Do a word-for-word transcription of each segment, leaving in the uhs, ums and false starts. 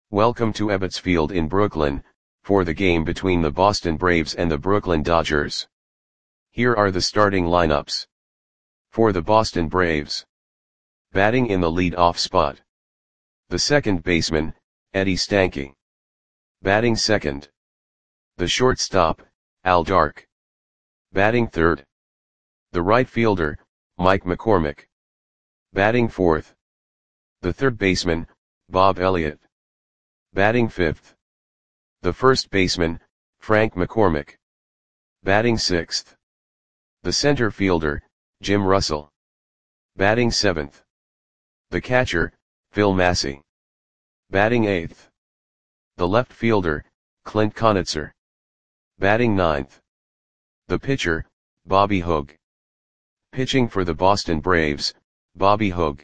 Welcome to Ebbets Field in Brooklyn, for the game between the Boston Braves and the Brooklyn Dodgers. Here are the starting lineups. For the Boston Braves. Batting in the lead-off spot. The second baseman, Eddie Stanky. Batting second. The shortstop, Al Dark. Batting third. The right fielder, Mike McCormick. Batting fourth. The third baseman, Bob Elliott. Batting fifth. The first baseman, Frank McCormick. Batting sixth. The center fielder, Jim Russell. Batting seventh. The catcher, Phil Massey. Batting eighth. The left fielder, Clint Conitzer. Batting ninth. The pitcher, Bobby Hogue. Pitching for the Boston Braves, Bobby Hogue.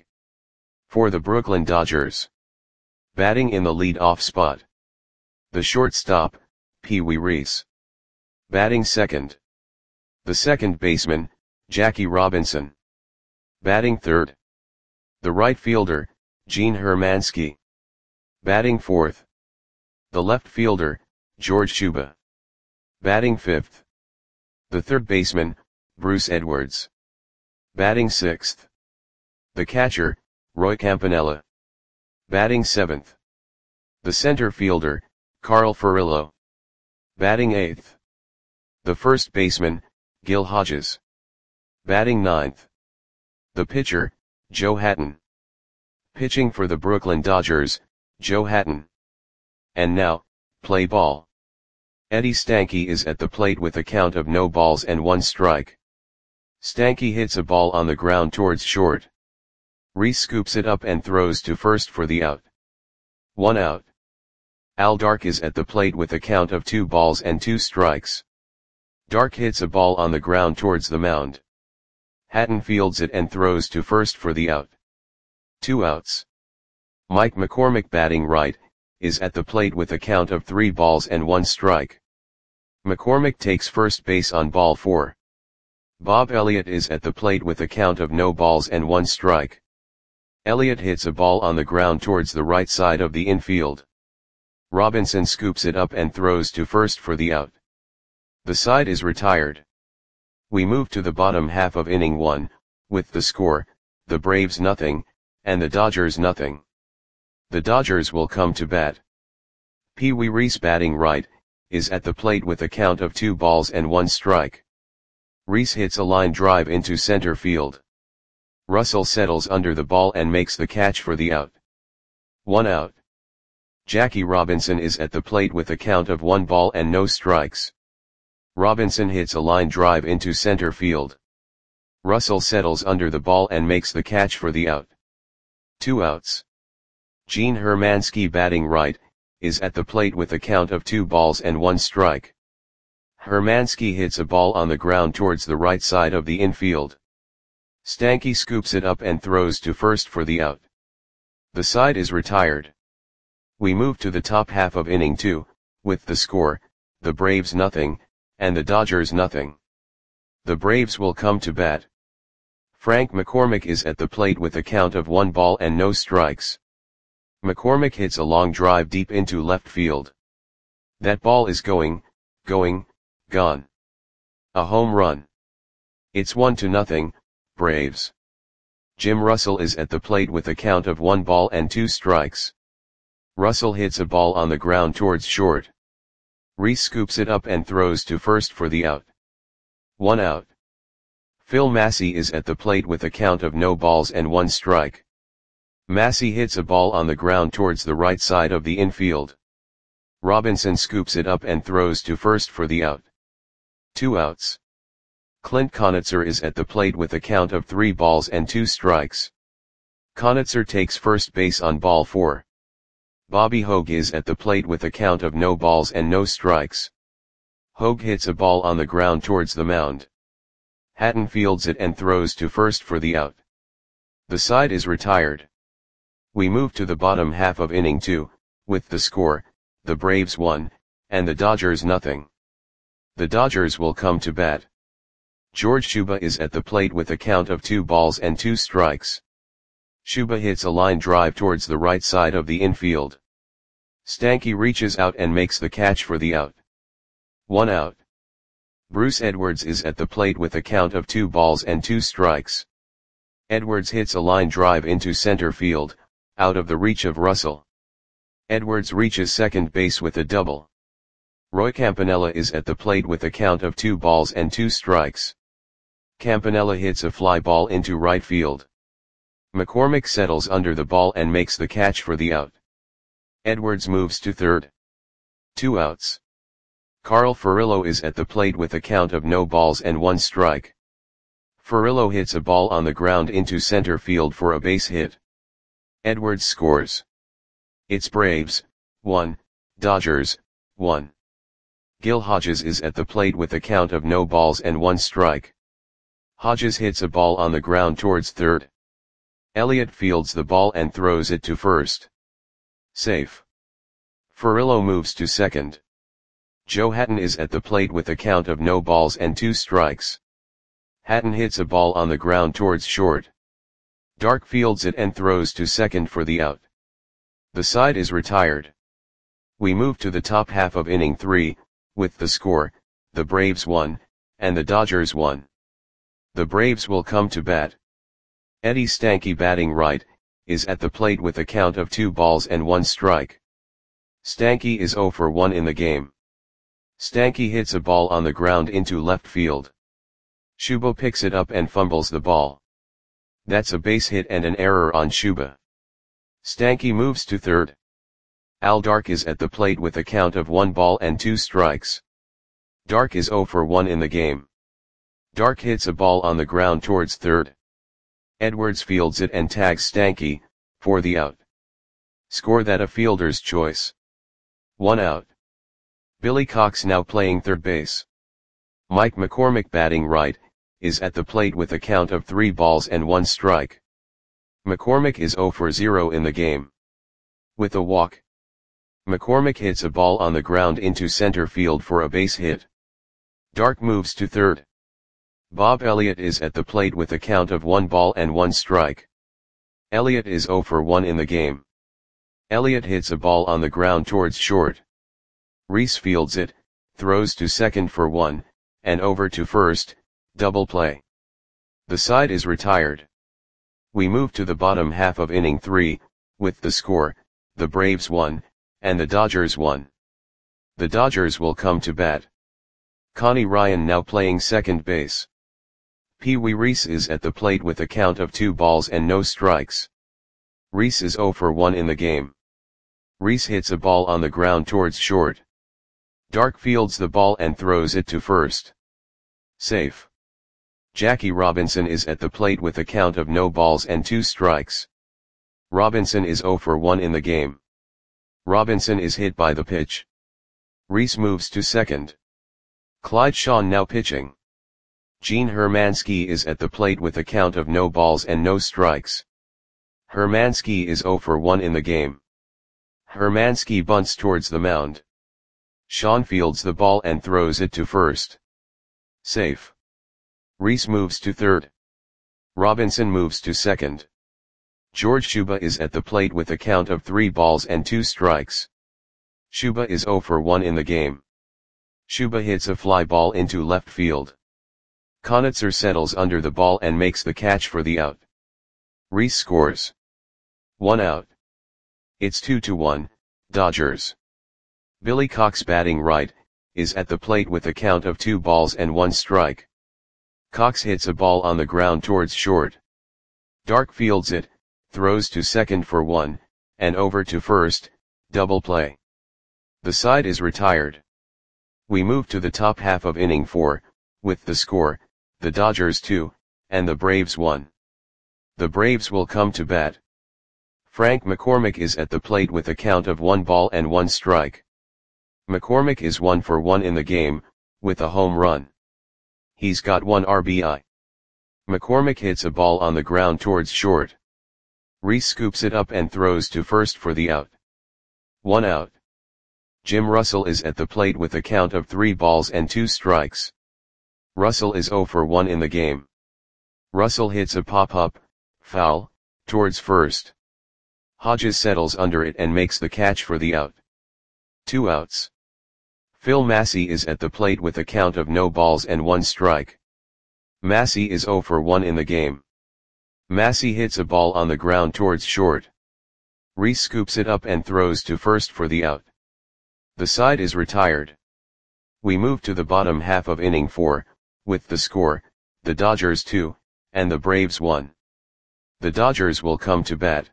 For the Brooklyn Dodgers. Batting in the lead-off spot. The shortstop, Pee Wee Reese. Batting second. The second baseman, Jackie Robinson. Batting third. The right fielder, Gene Hermansky. Batting fourth. The left fielder, George Shuba. Batting fifth. The third baseman, Bruce Edwards. Batting sixth. The catcher, Roy Campanella. Batting seventh. The center fielder, Carl Furillo. Batting eighth. The first baseman, Gil Hodges. Batting ninth. The pitcher, Joe Hatton. Pitching for the Brooklyn Dodgers, Joe Hatton. And now, play ball. Eddie Stanky is at the plate with a count of no balls and one strike. Stanky hits a ball on the ground towards short. Reese scoops it up and throws to first for the out. One out. Al Dark is at the plate with a count of two balls and two strikes. Dark hits a ball on the ground towards the mound. Hatton fields it and throws to first for the out. Two outs. Mike McCormick, batting right, is at the plate with a count of three balls and one strike. McCormick takes first base on ball four. Bob Elliott is at the plate with a count of no balls and one strike. Elliott hits a ball on the ground towards the right side of the infield. Robinson scoops it up and throws to first for the out. The side is retired. We move to the bottom half of inning one, with the score, the Braves nothing, and the Dodgers nothing. The Dodgers will come to bat. Pee Wee Reese, batting right, is at the plate with a count of two balls and one strike. Reese hits a line drive into center field. Russell settles under the ball and makes the catch for the out. One out. Jackie Robinson is at the plate with a count of one ball and no strikes. Robinson hits a line drive into center field. Russell settles under the ball and makes the catch for the out. Two outs. Gene Hermansky, batting right, is at the plate with a count of two balls and one strike. Hermansky hits a ball on the ground towards the right side of the infield. Stanky scoops it up and throws to first for the out. The side is retired. We move to the top half of inning two, with the score, the Braves nothing, and the Dodgers nothing. The Braves will come to bat. Frank McCormick is at the plate with a count of one ball and no strikes. McCormick hits a long drive deep into left field. That ball is going, going, gone. A home run. It's one to nothing, Braves. Jim Russell is at the plate with a count of one ball and two strikes. Russell hits a ball on the ground towards short. Reese scoops it up and throws to first for the out. One out. Phil Massey is at the plate with a count of no balls and one strike. Massey hits a ball on the ground towards the right side of the infield. Robinson scoops it up and throws to first for the out. Two outs. Clint Conitzer is at the plate with a count of three balls and two strikes. Conitzer takes first base on ball four. Bobby Hogue is at the plate with a count of no balls and no strikes. Hogue hits a ball on the ground towards the mound. Hatton fields it and throws to first for the out. The side is retired. We move to the bottom half of inning two, with the score, the Braves one, and the Dodgers nothing. The Dodgers will come to bat. George Shuba is at the plate with a count of two balls and two strikes. Shuba hits a line drive towards the right side of the infield. Stanky reaches out and makes the catch for the out. One out. Bruce Edwards is at the plate with a count of two balls and two strikes. Edwards hits a line drive into center field, out of the reach of Russell. Edwards reaches second base with a double. Roy Campanella is at the plate with a count of two balls and two strikes. Campanella hits a fly ball into right field. McCormick settles under the ball and makes the catch for the out. Edwards moves to third. Two outs. Carl Furillo is at the plate with a count of no balls and one strike. Furillo hits a ball on the ground into center field for a base hit. Edwards scores. It's Braves, one, Dodgers, one. Gil Hodges is at the plate with a count of no balls and one strike. Hodges hits a ball on the ground towards third. Elliott fields the ball and throws it to first. Safe. Furillo moves to second. Joe Hatton is at the plate with a count of no balls and two strikes. Hatton hits a ball on the ground towards short. Dark fields it and throws to second for the out. The side is retired. We move to the top half of inning three, with the score, the Braves won, and the Dodgers won. The Braves will come to bat. Eddie Stanky, batting right, is at the plate with a count of two balls and one strike. Stanky is oh for one in the game. Stanky hits a ball on the ground into left field. Shuba picks it up and fumbles the ball. That's a base hit and an error on Shuba. Stanky moves to third. Al Dark is at the plate with a count of one ball and two strikes. Dark is oh for one in the game. Dark hits a ball on the ground towards third. Edwards fields it and tags Stanky, for the out. Score that a fielder's choice. One out. Billy Cox now playing third base. Mike McCormick, batting right, is at the plate with a count of three balls and one strike. McCormick is oh for zero in the game. With a walk. McCormick hits a ball on the ground into center field for a base hit. Dark moves to third. Bob Elliott is at the plate with a count of one ball and one strike. Elliott is oh for one in the game. Elliott hits a ball on the ground towards short. Reese fields it, throws to second for one, and over to first, double play. The side is retired. We move to the bottom half of inning three, with the score, the Braves won, and the Dodgers won. The Dodgers will come to bat. Connie Ryan now playing second base. Pee Wee Reese is at the plate with a count of two balls and no strikes. Reese is oh for one in the game. Reese hits a ball on the ground towards short. Dark fields the ball and throws it to first. Safe. Jackie Robinson is at the plate with a count of no balls and two strikes. Robinson is oh for one in the game. Robinson is hit by the pitch. Reese moves to second. Clyde Shawn now pitching. Gene Hermansky is at the plate with a count of no balls and no strikes. Hermansky is oh for one in the game. Hermansky bunts towards the mound. Shawn fields the ball and throws it to first. Safe. Reese moves to third. Robinson moves to second. George Shuba is at the plate with a count of three balls and two strikes. Shuba is oh for one in the game. Shuba hits a fly ball into left field. Konitzer settles under the ball and makes the catch for the out. Reese scores. One out. It's two to one, Dodgers. Billy Cox, batting right, is at the plate with a count of two balls and one strike. Cox hits a ball on the ground towards short. Dark fields it, throws to second for one, and over to first, double play. The side is retired. We move to the top half of inning four, with the score, the Dodgers two, and the Braves one. The Braves will come to bat. Frank McCormick is at the plate with a count of one ball and one strike. McCormick is one for one in the game, with a home run. He's got one R B I. McCormick hits a ball on the ground towards short. Reese scoops it up and throws to first for the out. One out. Jim Russell is at the plate with a count of three balls and two strikes. Russell is oh for one in the game. Russell hits a pop-up, foul, towards first. Hodges settles under it and makes the catch for the out. Two outs. Phil Massey is at the plate with a count of no balls and one strike. Massey is oh for one in the game. Massey hits a ball on the ground towards short. Rhys scoops it up and throws to first for the out. The side is retired. We move to the bottom half of inning four, with the score, the Dodgers two, and the Braves one. The Dodgers will come to bat.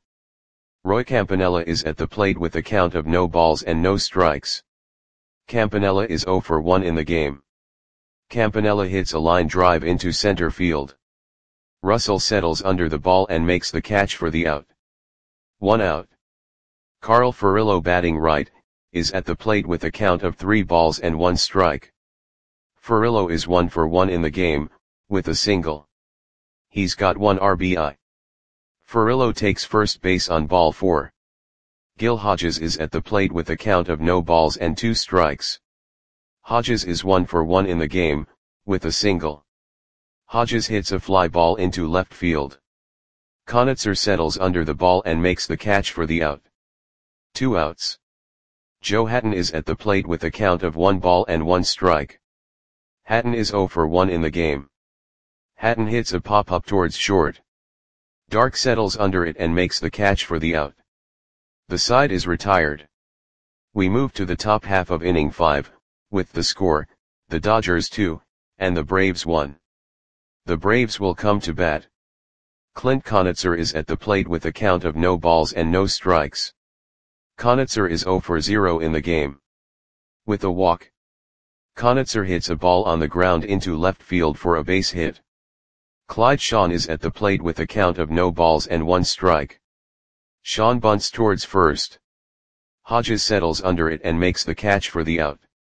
Roy Campanella is at the plate with a count of no balls and no strikes. Campanella is oh for one in the game. Campanella hits a line drive into center field. Russell settles under the ball and makes the catch for the out. One out. Carl Furillo, batting right, is at the plate with a count of three balls and one strike. Furillo is one for one in the game, with a single. He's got one R B I. Furillo takes first base on ball four. Gil Hodges is at the plate with a count of no balls and two strikes. Hodges is one for one in the game, with a single. Hodges hits a fly ball into left field. Conitzer settles under the ball and makes the catch for the out. Two outs. Joe Hatton is at the plate with a count of one ball and one strike. Hatton is oh for one in the game. Hatton hits a pop-up towards short. Dark settles under it and makes the catch for the out. The side is retired. We move to the top half of inning five, with the score, the Dodgers two, and the Braves one. The Braves will come to bat. Clint Conitzer is at the plate with a count of no balls and no strikes. Conitzer is oh for zero in the game. With a walk. Conitzer hits a ball on the ground into left field for a base hit. Clyde Shawn is at the plate with a count of no balls and one strike. Shawn bunts towards first. Hodges settles under it and makes the catch for the out.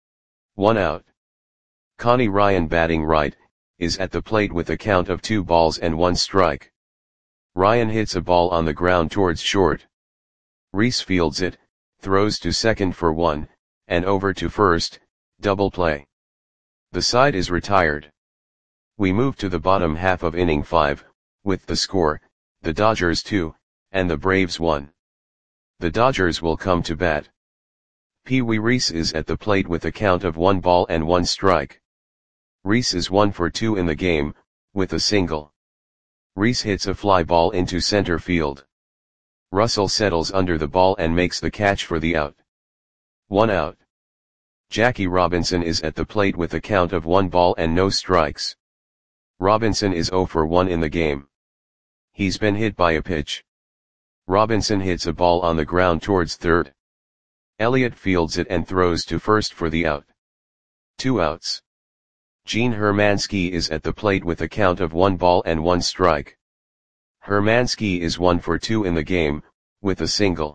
One out. Connie Ryan, batting right, is at the plate with a count of two balls and one strike. Ryan hits a ball on the ground towards short. Rhys fields it, throws to second for one, and over to first, double play. The side is retired. We move to the bottom half of inning five, with the score, the Dodgers two, and the Braves one. The Dodgers will come to bat. Pee Wee Reese is at the plate with a count of one ball and one strike. Reese is one for two in the game, with a single. Reese hits a fly ball into center field. Russell settles under the ball and makes the catch for the out. One out. Jackie Robinson is at the plate with a count of one ball and no strikes. Robinson is oh for one in the game. He's been hit by a pitch. Robinson hits a ball on the ground towards third. Elliott fields it and throws to first for the out. Two outs. Gene Hermansky is at the plate with a count of one ball and one strike. Hermansky is one for two in the game, with a single.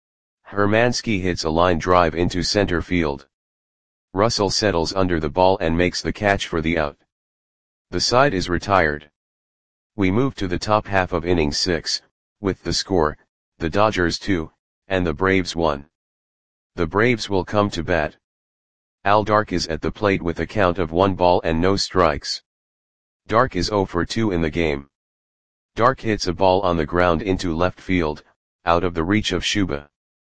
Hermansky hits a line drive into center field. Russell settles under the ball and makes the catch for the out. The side is retired. We move to the top half of inning six, with the score, the Dodgers two, and the Braves one. The Braves will come to bat. Al Dark is at the plate with a count of one ball and no strikes. Dark is oh for two in the game. Dark hits a ball on the ground into left field, out of the reach of Shuba.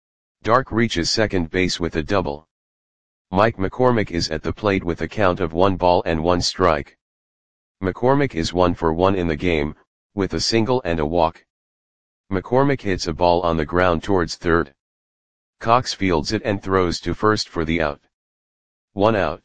Dark reaches second base with a double. Mike McCormick is at the plate with a count of one ball and one strike. McCormick is one for one in the game, with a single and a walk. McCormick hits a ball on the ground towards third. Cox fields it and throws to first for the out. One out.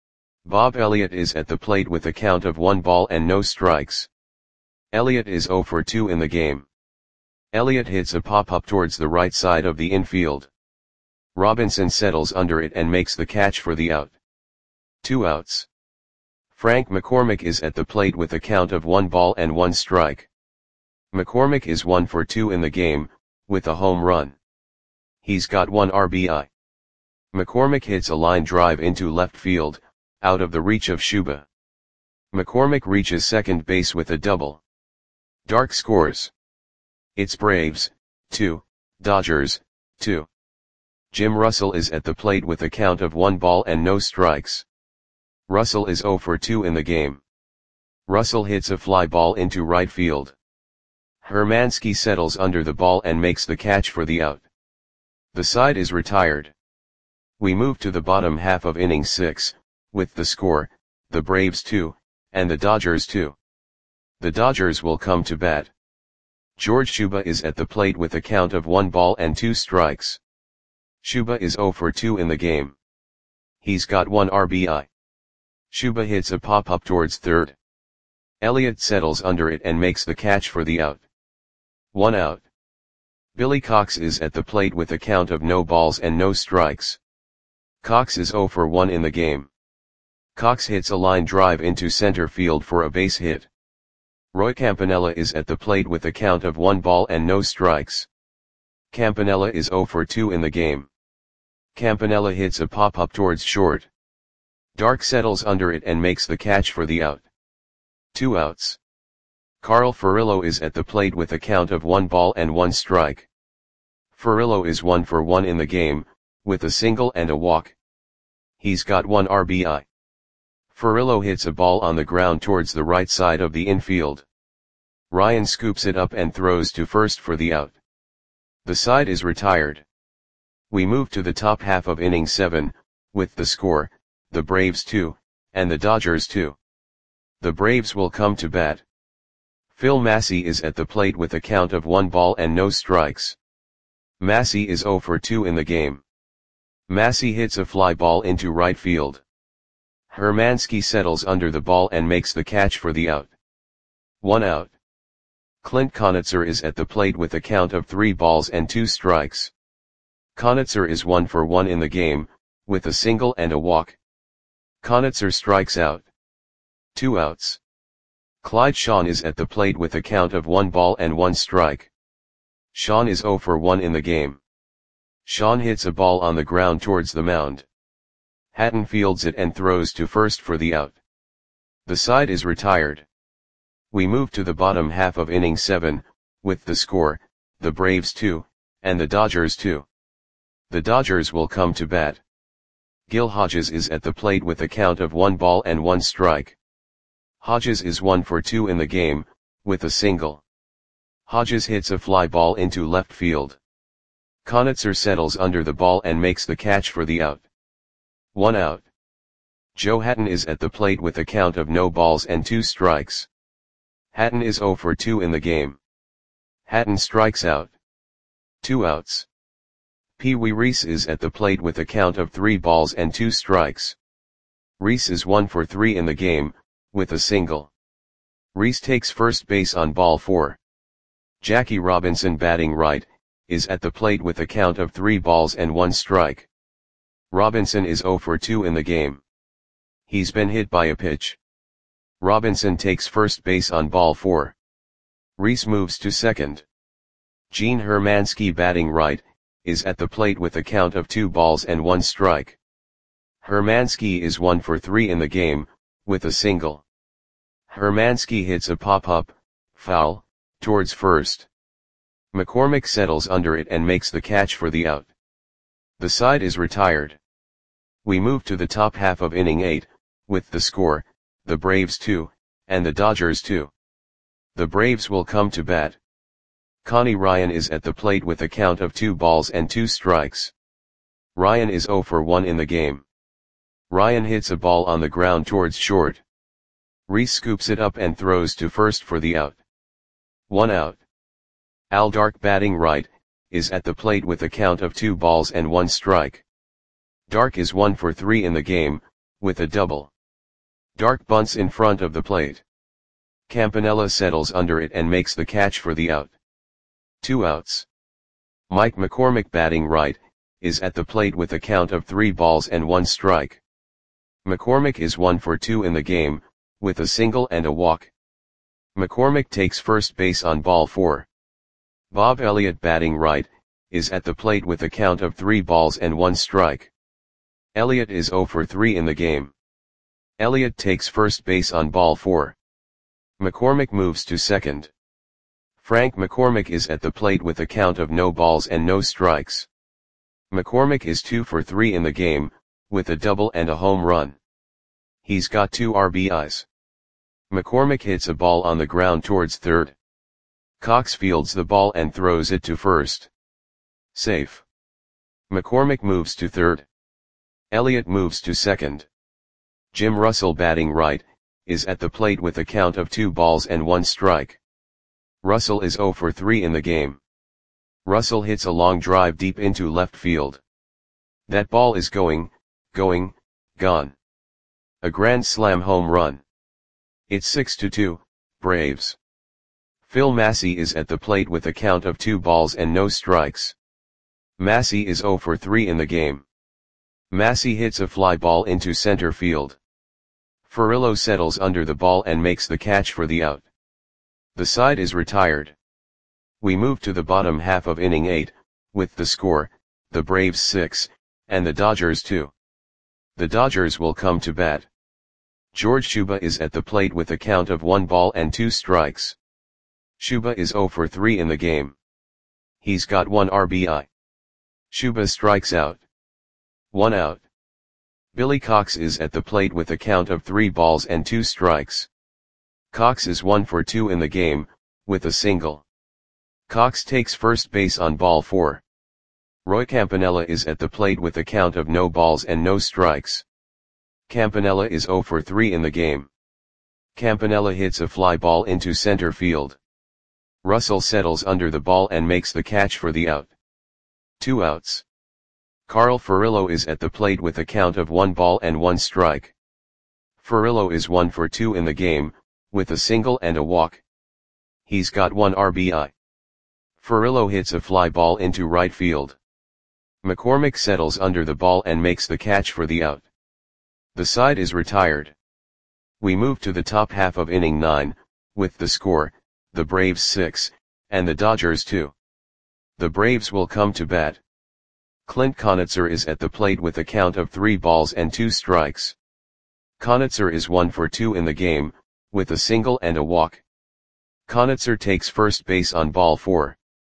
Bob Elliott is at the plate with a count of one ball and no strikes. Elliott is oh for two in the game. Elliott hits a pop-up towards the right side of the infield. Robinson settles under it and makes the catch for the out. Two outs. Frank McCormick is at the plate with a count of one ball and one strike. McCormick is one for two in the game, with a home run. He's got one R B I. McCormick hits a line drive into left field, out of the reach of Shuba. McCormick reaches second base with a double. Dark scores. It's Braves, two, Dodgers, two. Jim Russell is at the plate with a count of one ball and no strikes. Russell is oh for two in the game. Russell hits a fly ball into right field. Hermansky settles under the ball and makes the catch for the out. The side is retired. We move to the bottom half of inning six, with the score, the Braves two, and the Dodgers two. The Dodgers will come to bat. George Shuba is at the plate with a count of one ball and two strikes. Shuba is oh for two in the game. He's got one R B I. Shuba hits a pop-up towards third. Elliott settles under it and makes the catch for the out. One out. Billy Cox is at the plate with a count of no balls and no strikes. Cox is oh for one in the game. Cox hits a line drive into center field for a base hit. Roy Campanella is at the plate with a count of one ball and no strikes. Campanella is oh for two in the game. Campanella hits a pop-up towards short. Dark settles under it and makes the catch for the out. Two outs. Carl Furillo is at the plate with a count of one ball and one strike. Furillo is one for one in the game, with a single and a walk. He's got one R B I. Furillo hits a ball on the ground towards the right side of the infield. Ryan scoops it up and throws to first for the out. The side is retired. We move to the top half of inning seven, with the score, the Braves two, and the Dodgers two. The Braves will come to bat. Phil Massey is at the plate with a count of one ball and no strikes. Massey is oh for two in the game. Massey hits a fly ball into right field. Hermansky settles under the ball and makes the catch for the out. One out. Clint Conitzer is at the plate with a count of three balls and two strikes. Conitzer is one for one in the game, with a single and a walk. Conitzer strikes out. Two outs. Clyde Shawn is at the plate with a count of one ball and one strike. Shawn is oh for one in the game. Shawn hits a ball on the ground towards the mound. Hatton fields it and throws to first for the out. The side is retired. We move to the bottom half of inning seven, with the score, the Braves two, and the Dodgers two. The Dodgers will come to bat. Gil Hodges is at the plate with a count of one ball and one strike. Hodges is one for two in the game, with a single. Hodges hits a fly ball into left field. Conitzer settles under the ball and makes the catch for the out. One out. Joe Hatton is at the plate with a count of no balls and two strikes. Hatton is oh for two in the game. Hatton strikes out. Two outs. Pee Wee Reese is at the plate with a count of three balls and two strikes. Reese is one for three in the game, with a single. Reese takes first base on ball four. Jackie Robinson, batting right, is at the plate with a count of three balls and one strike. Robinson is oh for two in the game. He's been hit by a pitch. Robinson takes first base on ball four. Reese moves to second. Gene Hermansky, batting right, is at the plate with a count of two balls and one strike. Hermansky is one for three in the game, with a single. Hermansky hits a pop-up, foul, towards first. McCormick settles under it and makes the catch for the out. The side is retired. We move to the top half of inning eight, with the score, the Braves two, and the Dodgers two. The Braves will come to bat. Connie Ryan is at the plate with a count of two balls and two strikes. Ryan is oh for one in the game. Ryan hits a ball on the ground towards short. Reese scoops it up and throws to first for the out. One out. Al Dark, batting right, is at the plate with a count of two balls and one strike. Dark is one for three in the game, with a double. Dark bunts in front of the plate. Campanella settles under it and makes the catch for the out. Two outs. Mike McCormick, batting right, is at the plate with a count of three balls and one strike. McCormick is one for two in the game, with a single and a walk. McCormick takes first base on ball four. Bob Elliott, batting right, is at the plate with a count of three balls and one strike. Elliott is oh for three in the game. Elliott takes first base on ball four. McCormick moves to second. Frank McCormick is at the plate with a count of no balls and no strikes. McCormick is two for three in the game, with a double and a home run. He's got two R B Is. McCormick hits a ball on the ground towards third. Cox fields the ball and throws it to first. Safe. McCormick moves to third. Elliott moves to second. Jim Russell, batting right, is at the plate with a count of two balls and one strike. Russell is oh for three in the game. Russell hits a long drive deep into left field. That ball is going, going, gone. A grand slam home run. It's six to two, Braves. Phil Massey is at the plate with a count of two balls and no strikes. Massey is oh for three in the game. Massey hits a fly ball into center field. Furillo settles under the ball and makes the catch for the out. The side is retired. We move to the bottom half of inning eight, with the score, the Braves six, and the Dodgers two. The Dodgers will come to bat. George Shuba is at the plate with a count of one ball and two strikes. Shuba is oh for three in the game. He's got one R B I. Shuba strikes out. One out. Billy Cox is at the plate with a count of three balls and two strikes. Cox is one for two in the game, with a single. Cox takes first base on ball four. Roy Campanella is at the plate with a count of no balls and no strikes. Campanella is oh for three in the game. Campanella hits a fly ball into center field. Russell settles under the ball and makes the catch for the out. Two outs. Carl Furillo is at the plate with a count of one ball and one strike. Furillo is one for two in the game, with a single and a walk. He's got one R B I. Furillo hits a fly ball into right field. McCormick settles under the ball and makes the catch for the out. The side is retired. We move to the top half of inning nine, with the score, the Braves six, and the Dodgers two. The Braves will come to bat. Clint Conitzer is at the plate with a count of three balls and two strikes. Conitzer is one for two in the game, with a single and a walk. Conitzer takes first base on ball four.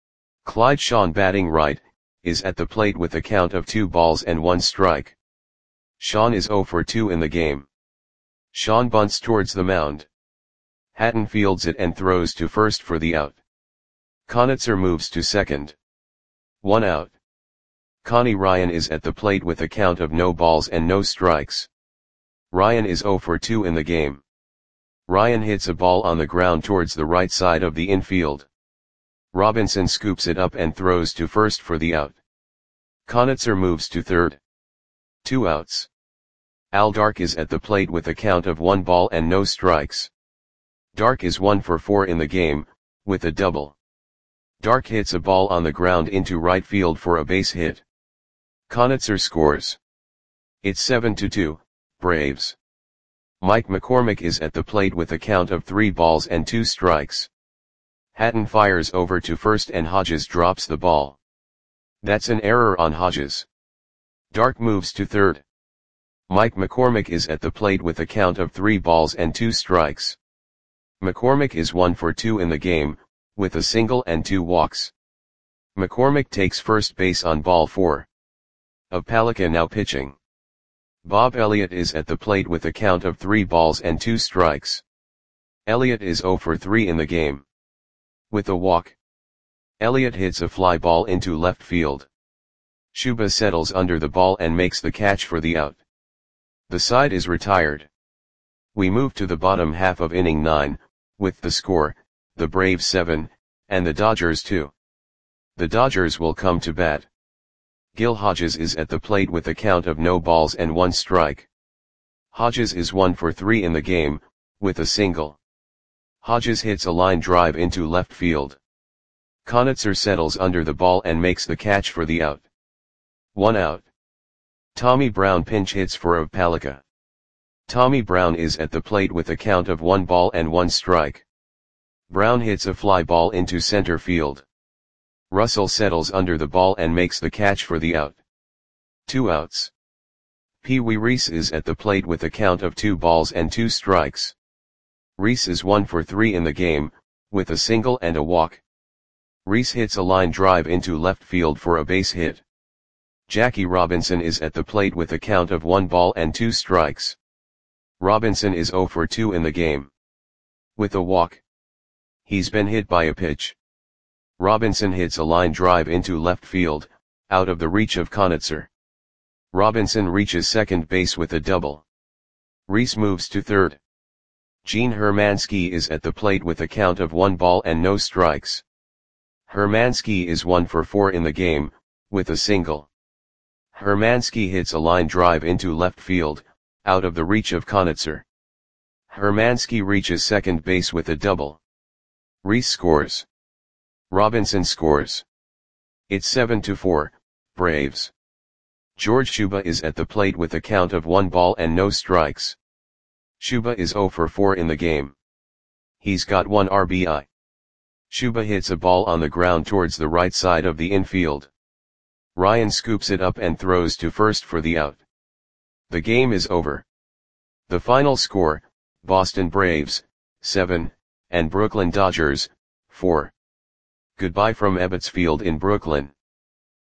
Clyde Shawn, batting right, is at the plate with a count of two balls and one strike. Shawn is oh for two in the game. Shawn bunts towards the mound. Hatton fields it and throws to first for the out. Conitzer moves to second. One out. Connie Ryan is at the plate with a count of no balls and no strikes. Ryan is oh for two in the game. Ryan hits a ball on the ground towards the right side of the infield. Robinson scoops it up and throws to first for the out. Conitzer moves to third. Two outs. Al Dark is at the plate with a count of one ball and no strikes. Dark is one for four in the game, with a double. Dark hits a ball on the ground into right field for a base hit. Conitzer scores. It's seven to two, Braves. Mike McCormick is at the plate with a count of three balls and two strikes. Hatton fires over to first and Hodges drops the ball. That's an error on Hodges. Dark moves to third. Mike McCormick is at the plate with a count of three balls and two strikes. McCormick is one for two in the game, with a single and two walks. McCormick takes first base on ball four. Opalika now pitching. Bob Elliott is at the plate with a count of three balls and two strikes. Elliott is oh for three in the game. With a walk. Elliott hits a fly ball into left field. Shuba settles under the ball and makes the catch for the out. The side is retired. We move to the bottom half of inning nine, with the score, the Braves seven, and the Dodgers two. The Dodgers will come to bat. Gil Hodges is at the plate with a count of no balls and one strike. Hodges is one for three in the game, with a single. Hodges hits a line drive into left field. Conitzer settles under the ball and makes the catch for the out. One out. Tommy Brown pinch hits for Opalika. Tommy Brown is at the plate with a count of one ball and one strike. Brown hits a fly ball into center field. Russell settles under the ball and makes the catch for the out. Two outs. Pee Wee Reese is at the plate with a count of two balls and two strikes. Reese is one for three in the game, with a single and a walk. Reese hits a line drive into left field for a base hit. Jackie Robinson is at the plate with a count of one ball and two strikes. Robinson is oh for two in the game. With a walk. He's been hit by a pitch. Robinson hits a line drive into left field, out of the reach of Conitzer. Robinson reaches second base with a double. Rhys moves to third. Gene Hermansky is at the plate with a count of one ball and no strikes. Hermansky is one for four in the game, with a single. Hermansky hits a line drive into left field, out of the reach of Konitzer. Hermansky reaches second base with a double. Rhys scores. Robinson scores. It's seven to four, Braves. George Shuba is at the plate with a count of one ball and no strikes. Shuba is zero for four in the game. He's got one R B I. Shuba hits a ball on the ground towards the right side of the infield. Ryan scoops it up and throws to first for the out. The game is over. The final score, Boston Braves, seven, and Brooklyn Dodgers, four. Goodbye from Ebbets Field in Brooklyn.